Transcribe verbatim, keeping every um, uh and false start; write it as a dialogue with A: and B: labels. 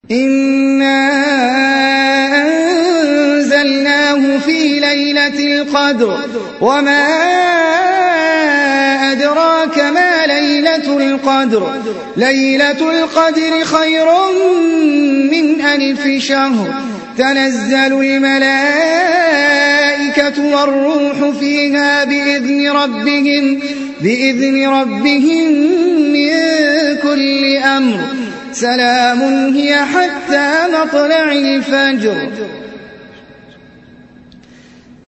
A: إنا أنزلناه في ليلة القدر وما أدراك ما ليلة القدر ليلة القدر خير من ألف شهر تنزل الملائكة والروح فيها بإذن ربهم بإذن ربهم من كل أمر سلام هي حتى مطلع الفجر.